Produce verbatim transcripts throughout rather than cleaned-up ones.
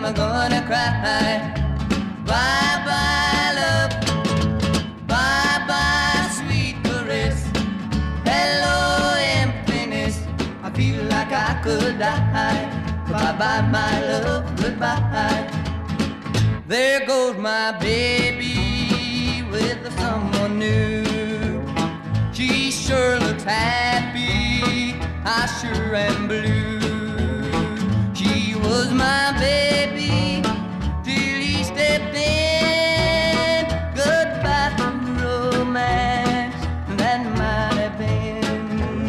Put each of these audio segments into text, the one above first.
I'm gonna cry. Bye-bye, love. Bye-bye, sweet caress. Hello, emptiness. I feel like I could die. Bye-bye, my love, goodbye. There goes my baby with someone new. She sure looks happy, I sure am blue. She was my baby till he stepped in. Goodbye to romance, that might have been.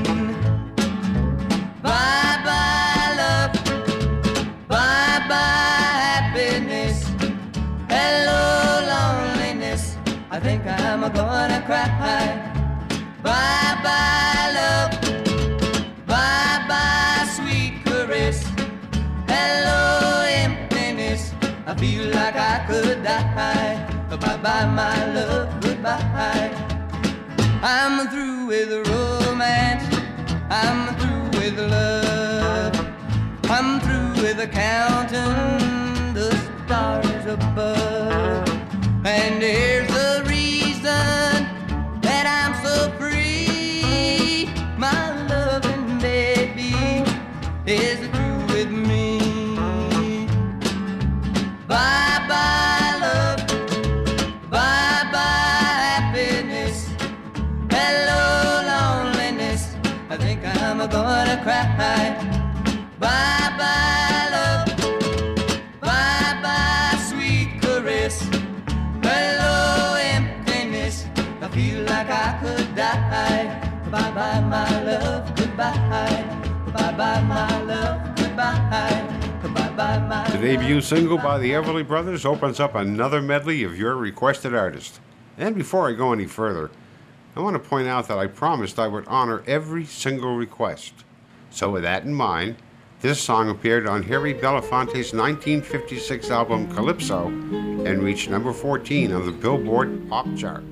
Bye-bye, love. Bye-bye, happiness. Hello, loneliness. I think I'm gonna cry. Bye-bye, love. Bye-bye, sweet caress. Hello, emptiness. I feel like I could die. Bye-bye, my love, goodbye. I'm through with romance. I'm through with love. I'm through with counting the stars above. And there's a reason that I'm so free. My loving baby is through with me. Bye-bye, love. Bye-bye, happiness. Hello, loneliness. I think I'm gonna cry. Bye-bye, love. Bye-bye, sweet caress. Hello, emptiness. I feel like I could die. Bye-bye, my love, goodbye. Bye-bye, my love, goodbye. Bye-bye, my The debut single by the Everly Brothers opens up another medley of your requested artist. And before I go any further, I want to point out that I promised I would honor every single request. So with that in mind, this song appeared on Harry Belafonte's nineteen fifty-six album Calypso and reached number fourteen on the Billboard Pop Chart.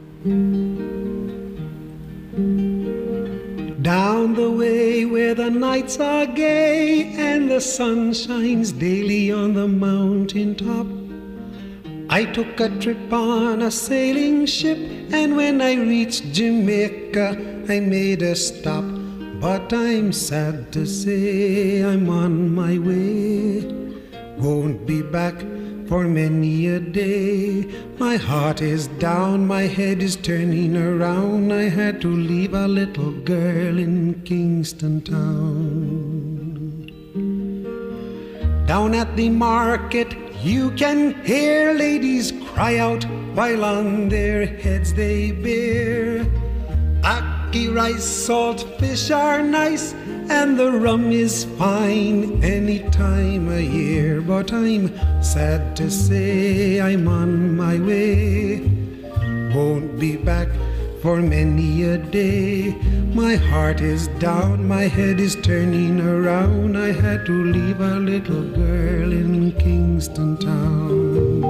Down the way where the nights are gay and the sun shines daily on the mountain top, I took a trip on a sailing ship, and when I reached Jamaica, I made a stop. But I'm sad to say I'm on my way. Won't be back for many a day. My heart is down, my head is turning around. I had to leave a little girl in Kingston Town. Down at the market you can hear ladies cry out while on their heads they bear. Ackee rice, salt fish are nice, and the rum is fine any time of year. But I'm sad to say I'm on my way. Won't be back for many a day. My heart is down, my head is turning around. I had to leave a little girl in Kingston Town.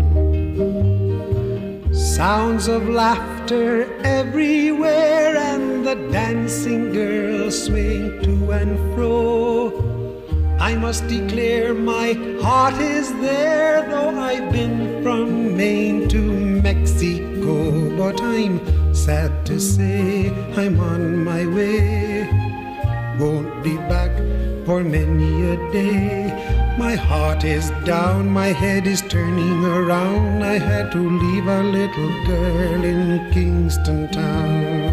Sounds of laughter everywhere, and the dancing girls swing to and fro. I must declare my heart is there, though I've been from Maine to Mexico. But I'm sad to say I'm on my way. Won't be back for many a day. My heart is down, my head is turning around. I had to leave a little girl in Kingston Town.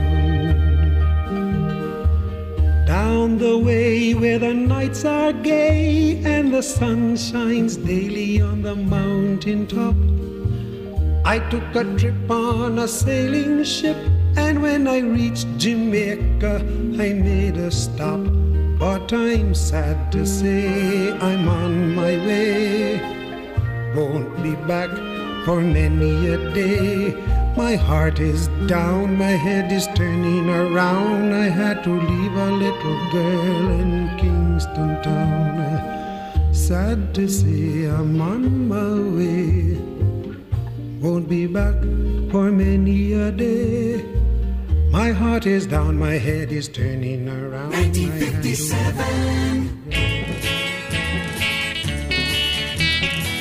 Down the way where the nights are gay and the sun shines daily on the mountain top, I took a trip on a sailing ship, and when I reached Jamaica, I made a stop. But I'm sad to say I'm on my way. Won't be back for many a day. My heart is down, my head is turning around. I had to leave a little girl in Kingston Town. Sad to say I'm on my way. Won't be back for many a day. My heart is down, my head is turning around. nineteen fifty-seven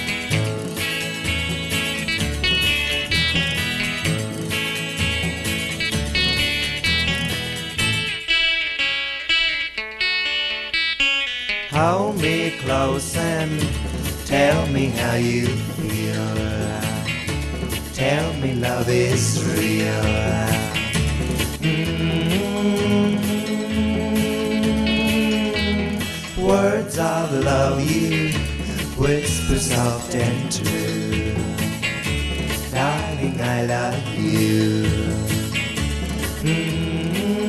close and tell me how you feel. Tell me love is real. Mm-hmm. Words of love you whisper soft and true. Darling, I love you. Mm-hmm.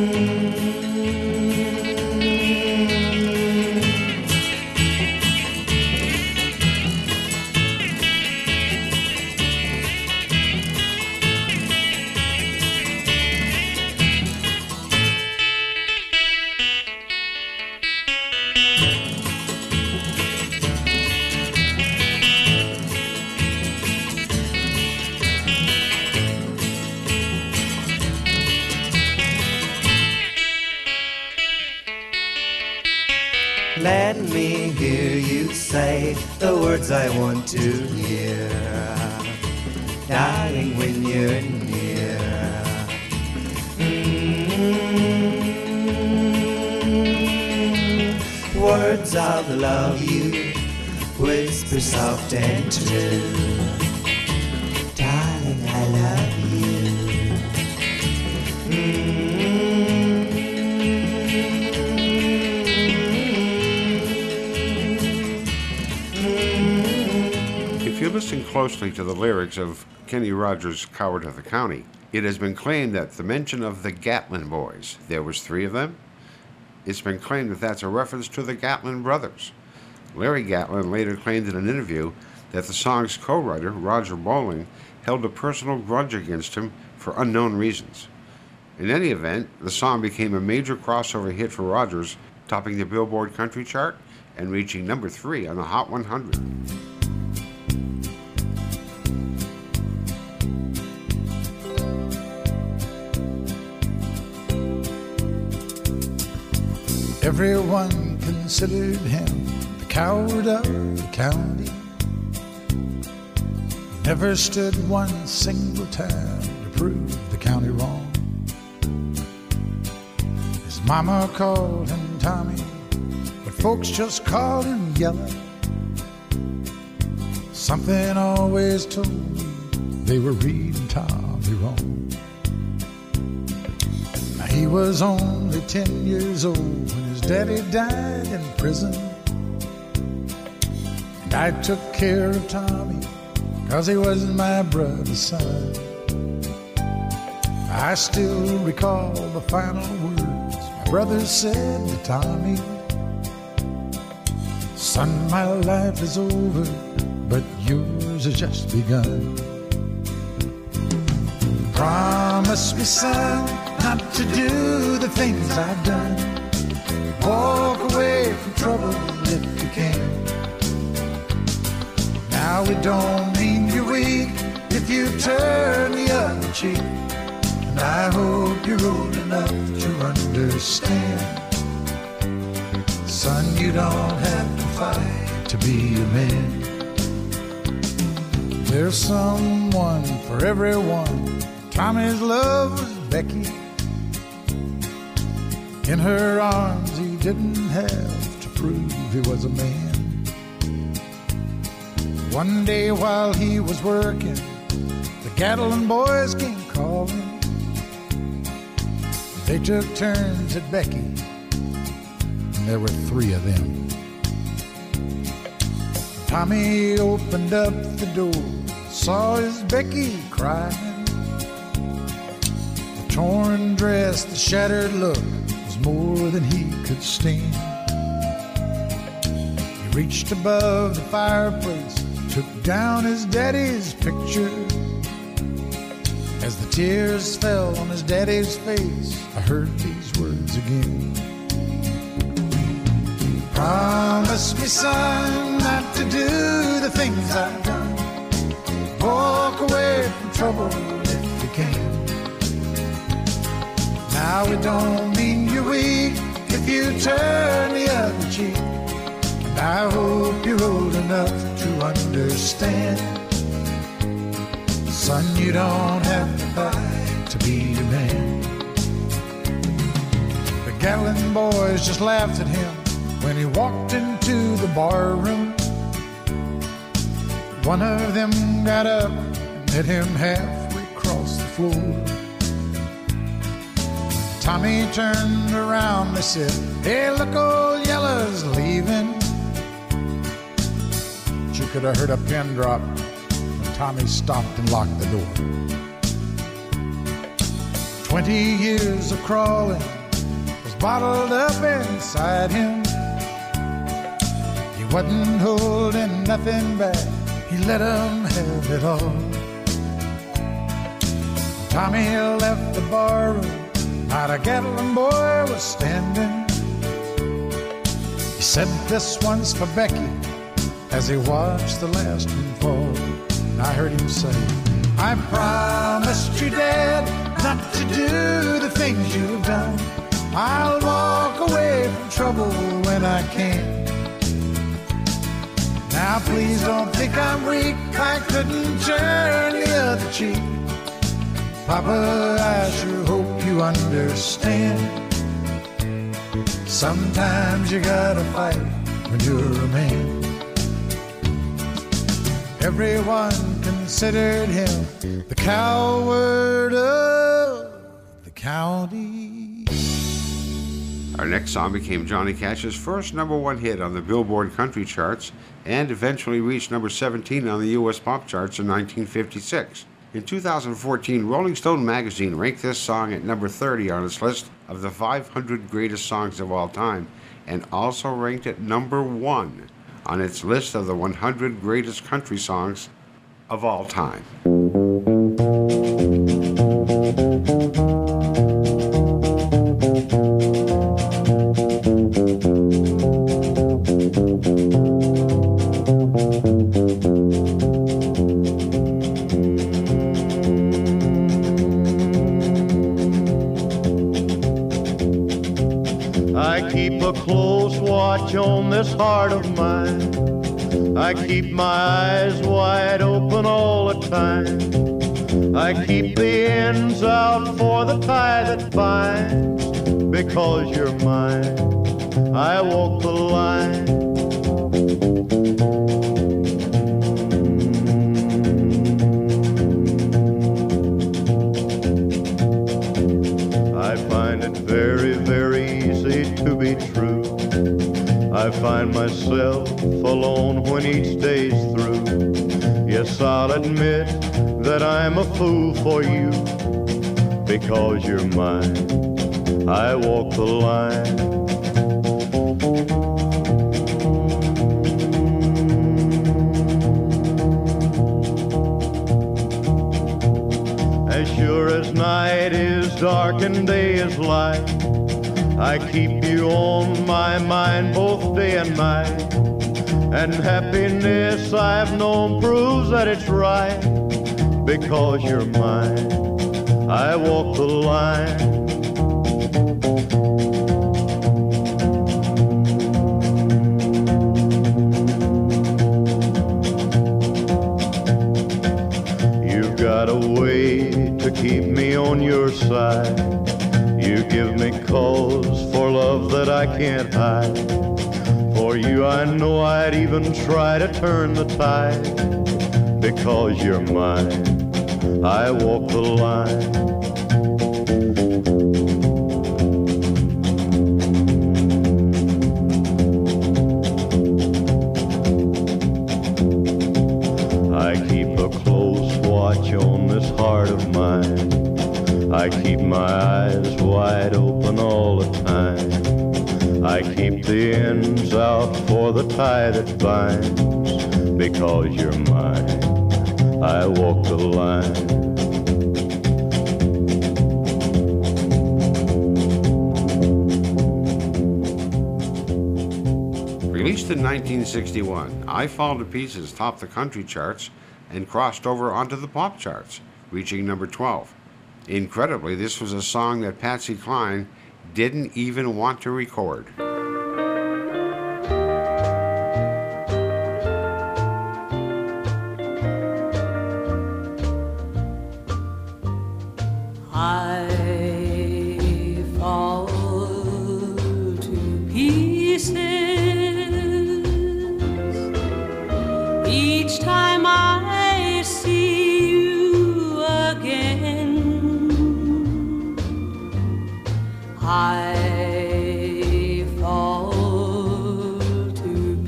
Let me hear you say the words I want to hear, darling, when you're near. Mm-hmm. Words of love you whisper soft and true. Darling, I love you. Mm-hmm. If you listen closely to the lyrics of Kenny Rogers' Coward of the County, it has been claimed that the mention of the Gatlin Boys, there was three of them, it's been claimed that that's a reference to the Gatlin brothers. Larry Gatlin later claimed in an interview that the song's co-writer, Roger Bowling, held a personal grudge against him for unknown reasons. In any event, the song became a major crossover hit for Rogers, topping the Billboard Country Chart and reaching number three on the Hot one hundred. Everyone considered him the coward of the county. Never stood one single time to prove the county wrong. His mama called him Tommy, but folks just called him Yellow. Something always told me they were reading Tommy wrong. Now he was only ten years old when his daddy died in prison, and I took care of Tommy 'cause he was my brother's son. I still recall the final words my brother said to Tommy: "Son, my life is over, but yours has just begun. Promise me, son, not to do the things I've done. Walk away from trouble if you can. Now it don't mean you're weak if you turn the other cheek. And I hope you're old enough to understand. Son, you don't have to fight to be a man. There's someone for everyone. Tommy's love was Becky. In her arms he didn't have to prove he was a man. One day while he was working, the Gatlin boys came calling. They took turns at Becky, and there were three of them. Tommy opened up the door, saw his Becky crying. The torn dress, the shattered look was more than he could stand. He reached above the fireplace, took down his daddy's picture. As the tears fell on his daddy's face, I heard these words again. Promise me, son, not to do the things I've done. Walk away from trouble if you can. Now it don't mean you're weak if you turn the other cheek. And I hope you're old enough to understand. Son, you don't have to fight to be a man. The Gatlin boys just laughed at him When he walked into the bar room, one of them got up and met him halfway across the floor. Tommy turned around and said, "Hey, look, old Yella's leaving." But you could have heard a pin drop when Tommy stopped and locked the door. Twenty years of crawling was bottled up inside him. He wasn't holding nothing back, he let him have it all. Tommy left the bar room, not a Gatlin boy was standing. He said, "This one's for Becky," as he watched the last one fall. And I heard him say, "I promised you, Dad, not to do the things you've done. I'll walk away from trouble when I can. Now please don't think I'm weak, I couldn't turn the other cheek. Papa, I sure hope you understand. Sometimes you gotta fight when you're a man." Everyone considered him the coward of the county. Our next song became Johnny Cash's first number one hit on the Billboard country charts and eventually reached number seventeen on the U S pop charts in nineteen fifty-six. In two thousand fourteen, Rolling Stone magazine ranked this song at number thirty on its list of the five hundred greatest songs of all time, and also ranked it number one on its list of the one hundred greatest country songs of all time. I keep a close watch on this heart of mine. I keep my eyes wide open all the time. I keep the ends out for the tie that binds. Because you're mine, I walk the line. I find it very, very easy to be true. I find myself alone when each day's through. Yes, I'll admit that I'm a fool for you. Because you're mine, I walk the line. As sure as night is dark and day is light, I keep you on my mind both day and night. And happiness I've known proves that it's right. Because you're mine, I walk the line. You've got a way to keep me on your side. You give me cause for love that I can't hide. For you I know I'd even try to turn the tide. Because you're mine, I walk the line. I keep a close watch on this heart of mine. I keep my eyes wide open all the time. I keep the ends out for the tie that binds. Because you're mine, I walk the line. Released in nineteen sixty-one, I Fall to Pieces topped the country charts and crossed over onto the pop charts, reaching number twelve. Incredibly, this was a song that Patsy Cline didn't even want to record. I fall to pieces each time I see you again, I fall to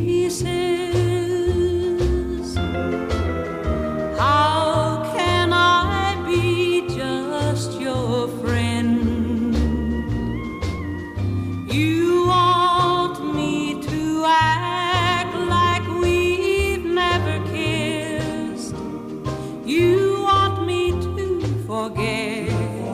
pieces. How can I be just your friend? You want me to act like we've never kissed. You want me to forget,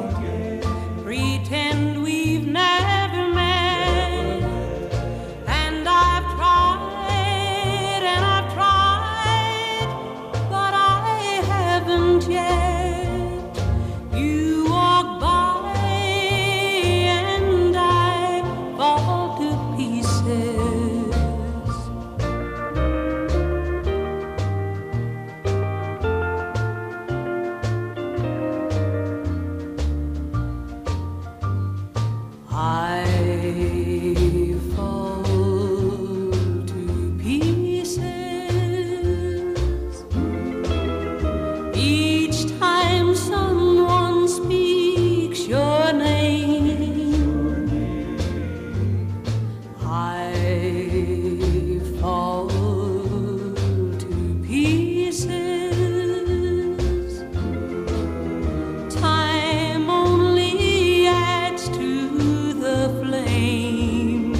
pretend we've never met. And I've tried and I've tried, but I haven't yet. You walk by and I fall to pieces. I fall to pieces each time someone speaks your name. I fall to pieces. Time only adds to the flame.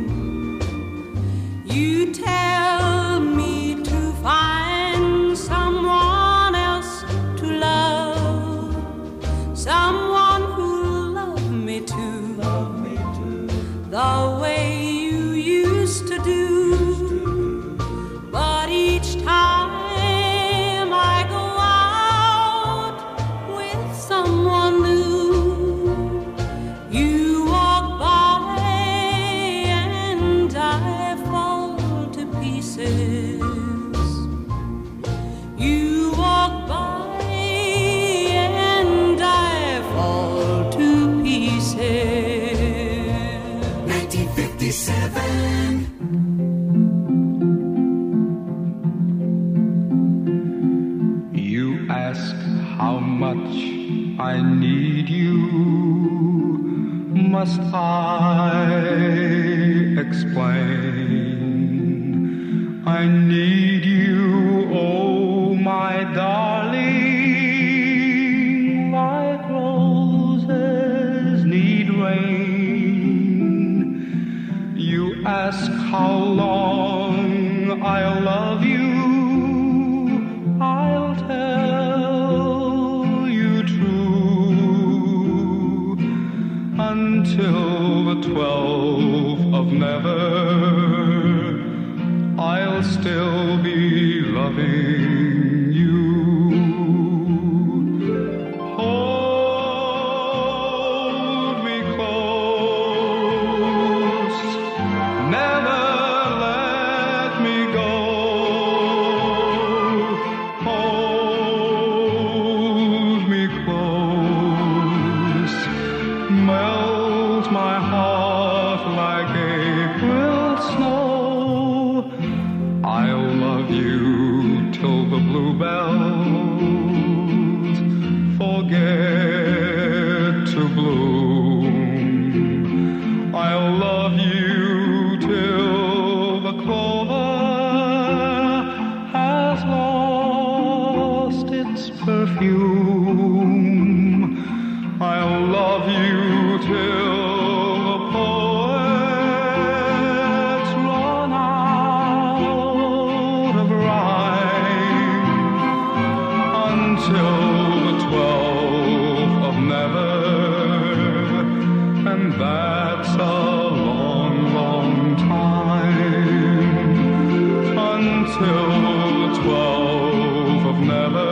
You tell me to find someone else to love, someone who'll love me too, the way you used to do. But each time I go out with someone new, you walk by and I fall to pieces. You walk by and I fall to pieces. nineteen fifty-seven. You ask how much I need you. Must I explain? I need you, oh my darling, like roses need rain. You ask how long I'll love you. I'll tell you true, until the twelve of never, I'll still be loving you. Hold me close, never let me go. Hold me close, melt my heart like April snow. I'll love you till the bluebells forget to bloom. I'll love you till the clover has lost its perfume. I'll love you till the poets run out of rhyme, until the twelve of never, and that's a long, long time, until the twelve of never,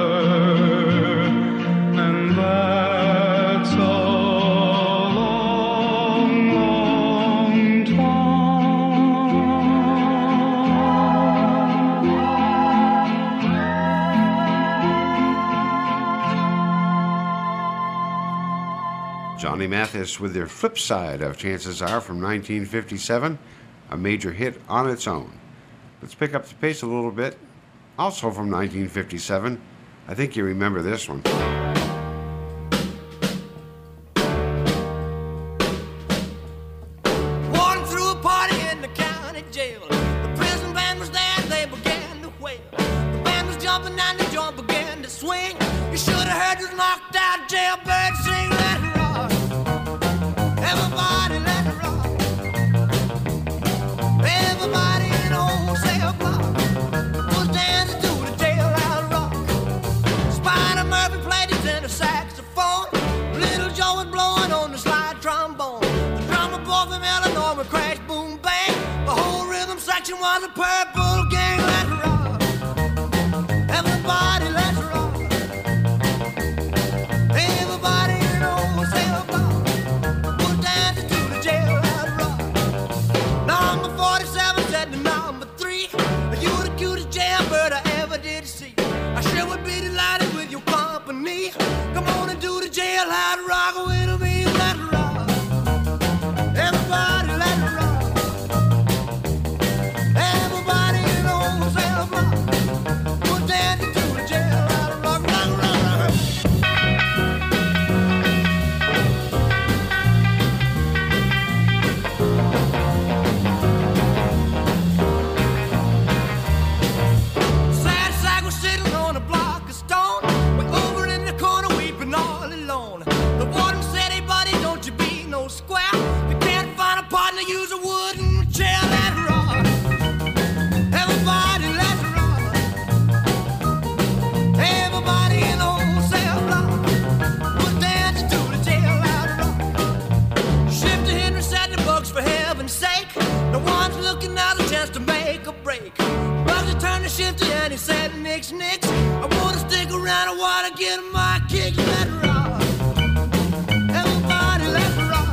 and that's a long, long time. Johnny Mathis with their Flip Side of Chances Are from nineteen fifty-seven, a major hit on its own. Let's pick up the pace a little bit Also from nineteen fifty-seven, I think you remember this one. Walking through a party in the county jail. The prison band was there and they began to wail. The band was jumping and the joint began to swing. You should have heard this knocked out jailbird sing. Let it rock. Everybody let it rock. Everybody in the old cell block was dancing to the jailhouse rock. Spider Murphy played his tenor saxophone. Little Joe was blowing on the slide trombone. The drummer boy from Illinois would crash, boom, bang. The whole rhythm section was a purple gang. Let it rock. Everybody let it rock. Everybody in the old cell block was dancing to the jailhouse rock. Number forty-seven said to number three, you the cutest jailbird I ever did see. I sure would be delighted with your company. Come on and do the jailhouse rock with me. Let it rock. Everybody let it rock. Everybody in the old cell block was dancing to the jailhouse rock. Rock, rock, rock. Sad sack was sitting on a block of stone. Way over in the corner weeping all alone. The warden said, hey buddy, don't you be no square. You can't find a partner, use a wooden chair. Let it rock. Everybody let it rock. Everybody in the old cell block was dancing to the jailhouse rock. Shifter Henry said the books for heaven's sake. No one's looking out a chance to make a break. Bugsy turned to Shifty and he said, nix, nix. I wanna stick around, I wanna get my kick. Let it rock. Everybody let it rock.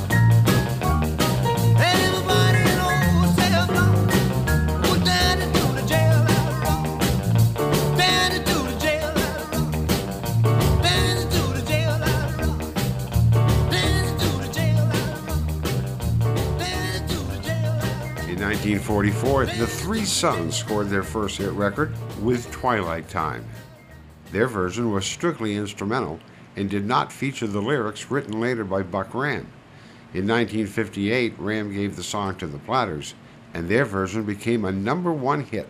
Everybody in the old cell block was dancing to the jailhouse rock. Dancing to the jailhouse rock. Dancing to the jailhouse rock. Dancing to the jailhouse rock. Dancing to the jailhouse rock. In nineteen forty-four, the Three Sons scored their first hit record with Twilight Time. Their version was strictly instrumental and did not feature the lyrics written later by Buck Ram. In nineteen fifty-eight, Ram gave the song to the Platters, and their version became a number one hit.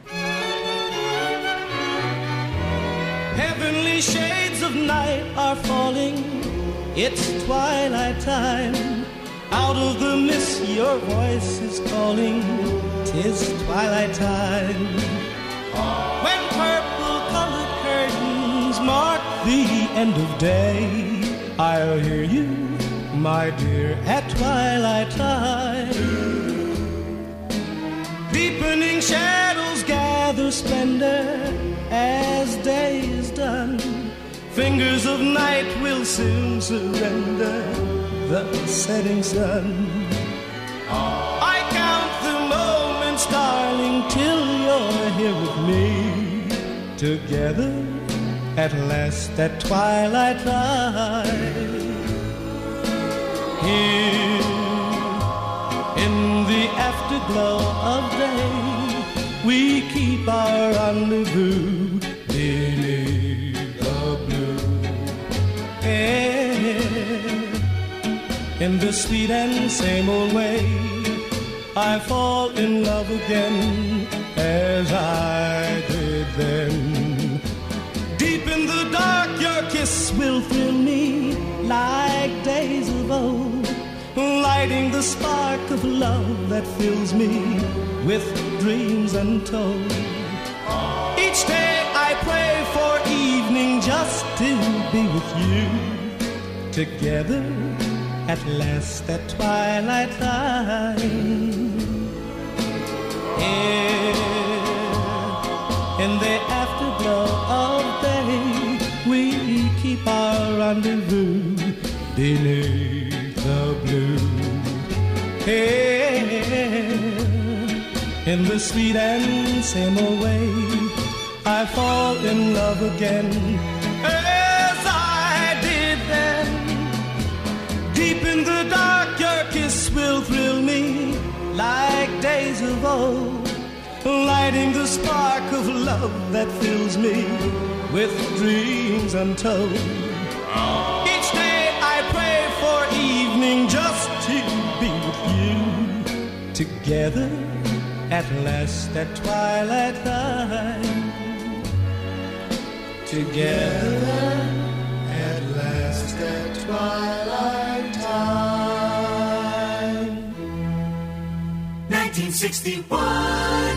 Heavenly shades of night are falling. It's twilight time. Out of the mist your voice is calling. 'Tis twilight time. When purple-colored curtains mark the end of day, I'll hear you, my dear, at twilight time. Deepening shadows gather splendor as day is done. Fingers of night will soon surrender the setting sun. I count the moments, darling, till you're here with me. Together at last at twilight time. Here in the afterglow of day, we keep our rendezvous beneath the blue air. In the sweet and same old way, I fall in love again as I did then. Deep in the dark, your kiss will thrill me like days of old, lighting the spark of love that fills me with dreams untold. Each day I pray for evening just to be with you. Together at last at twilight time. Here in the afterglow of day, we keep our rendezvous beneath the blue. Here in the sweet and same old way, I fall in love again as I did then. Deep in the dark, your kiss will thrill me like days of old, lighting the spark of love that fills me with dreams untold. Each day I pray for evening just to be with you. Together at last at twilight time. Together at last at twilight time. nineteen sixty-one.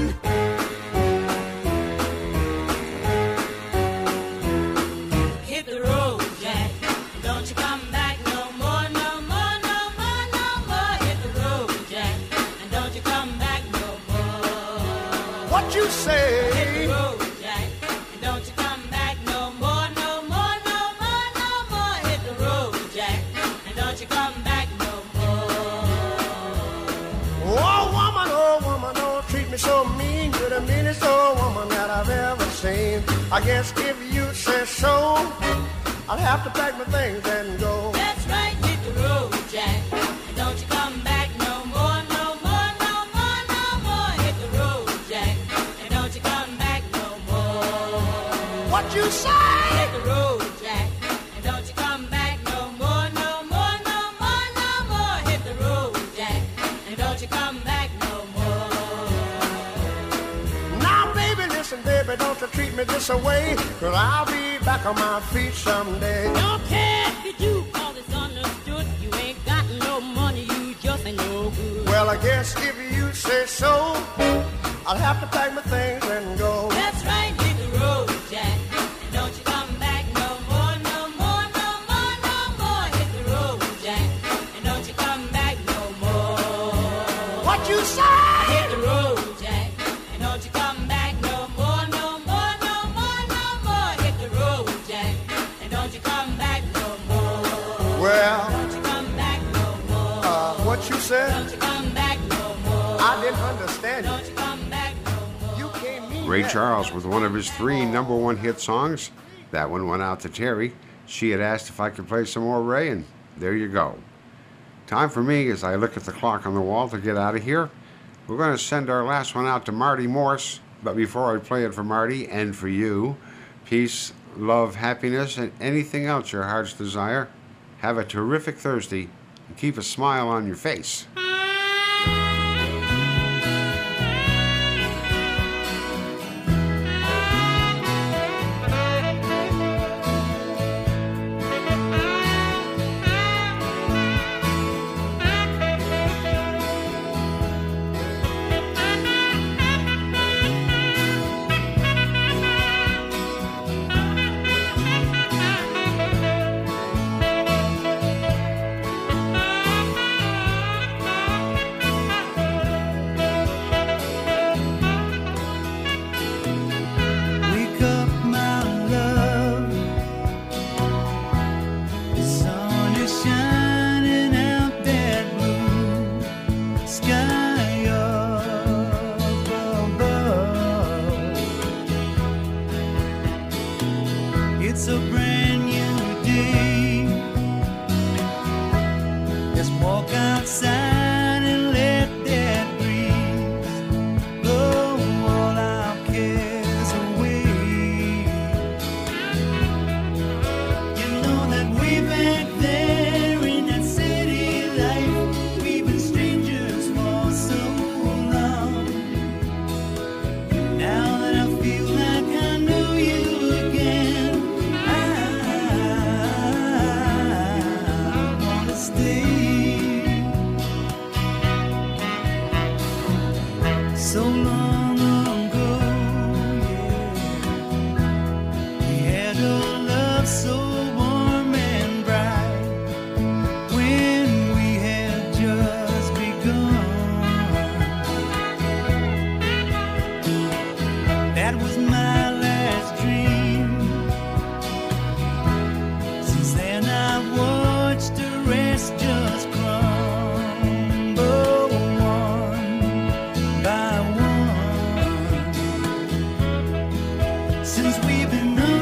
Hit the road, Jack. Don't you come back no more, no more, no more, no more. Hit the road, Jack. And don't you come back no more. What you say? Hit the road, Jack. And don't you come back no more, no more, no more, no more. Hit the road, Jack. And don't you come back no more. Oh woman, oh woman, don't treat me so mean. You're the meanest old woman that I've ever seen. I guess if you say so, I'll have to pack my things and go. That's right, hit the road, Jack. And don't you come back no more, no more, no more, no more. Hit the road, Jack. And don't you come back no more. What you say? Hit the road, Jack. And don't you come back no more, no more, no more, no more. Hit the road, Jack. And don't you come back no more. Now baby, listen baby, don't you treat me this away, 'cause I'll be back on my feet someday. Don't care if you do, cause it's understood. You ain't got no money, you just ain't no good. Well, I guess if you say so, I'll have to pack my things and go. That's right, hit the road, Jack. And don't you come back no more, no more, no more, no more. Hit the road, Jack. And don't you come back no more. What you say? Hit the road, Jack. And don't you come back no more, no more, no more, no more. Hit the road, Jack. And don't you come back no more. Well, Don't you come back no more. uh, what you said? Don't you come back no more. I didn't understand you. Don't you come back no more. You can't mean Ray that. Charles with one of his three number one hit songs. That one went out to Terry. She had asked if I could play some more Ray, and there you go. Time for me, as I look at the clock on the wall, to get out of here. We're going to send our last one out to Marty Morse. But before I play it for Marty and for you, peace, love, happiness, and anything else your hearts desire. Have a terrific Thursday, and keep a smile on your face. Wake up, my love. The sun is shining out that blue sky up above. It's a brand new day. Let's walk outside and let that breeze blow all our cares away. You know that way back there in that city life, we've been strangers for so long. Now that I feel like I know you again, I wanna stay. So long ago, yeah, we had a love so warm and bright when we had just begun. That was my last dream. Since then I've watched the rest just crumble one by one. Since we've been